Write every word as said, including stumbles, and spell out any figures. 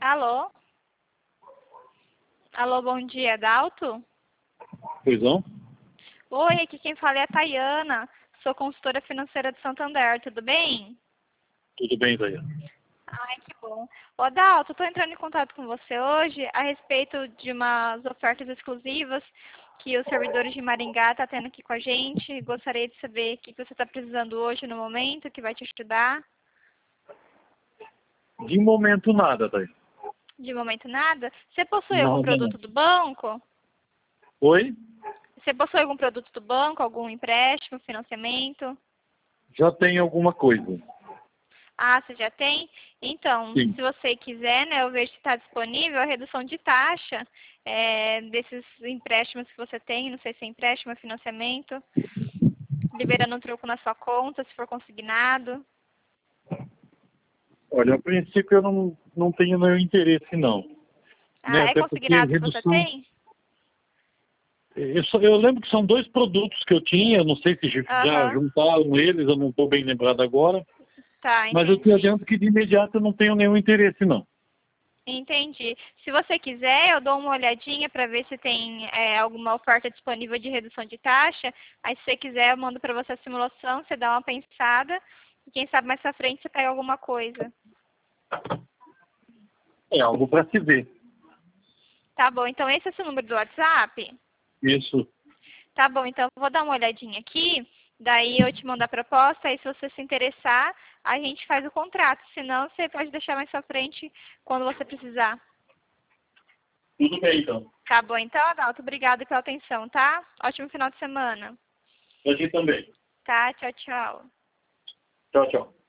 Alô? Alô, bom dia, Adalto? Pois não? Oi, aqui quem fala é a Tayana. Sou consultora financeira de Santander, tudo bem? Tudo bem, Zaya. Ai, que bom. Ô, Adalto, estou entrando em contato com você hoje a respeito de umas ofertas exclusivas que os servidores de Maringá estão tendo aqui com a gente. Gostaria de saber o que você está precisando hoje no momento, que vai te ajudar. De momento nada, Zaya. De momento nada? Você possui algum Nada não. produto do banco? Oi? Você possui algum produto do banco, algum empréstimo, financiamento? Já tem alguma coisa. Ah, você já tem? Então, Sim. se você quiser, né, eu vejo que está disponível a redução de taxa é, desses empréstimos que você tem, não sei se é empréstimo ou financiamento, liberando um troco na sua conta, se for consignado. Olha, a princípio eu não, não tenho nenhum interesse, não. Né? Ah, é Até porque consignado que você redução... tem? Eu, só- eu lembro que são dois produtos que eu tinha, eu não sei se já Aham, juntaram eles, eu não estou bem lembrado agora, tá, mas eu te entendi. adianto que de imediato eu não tenho nenhum interesse, não. Entendi. Se você quiser, eu dou uma olhadinha para ver se tem é, alguma oferta disponível de redução de taxa. Aí, se você quiser, eu mando para você a simulação, você dá uma pensada. E quem sabe mais pra frente você pega alguma coisa. É algo para se ver. Tá bom, então esse é o seu número do WhatsApp? Isso. Tá bom, então eu vou dar uma olhadinha aqui. Daí eu te mando a proposta. Aí, se você se interessar, a gente faz o contrato. Se não, você pode deixar mais pra frente quando você precisar. Tudo bem, então. Tá bom, então, Adalto, obrigada pela atenção, tá? Ótimo final de semana. Pra ti também. Tá, tchau, tchau. Tchau, tchau.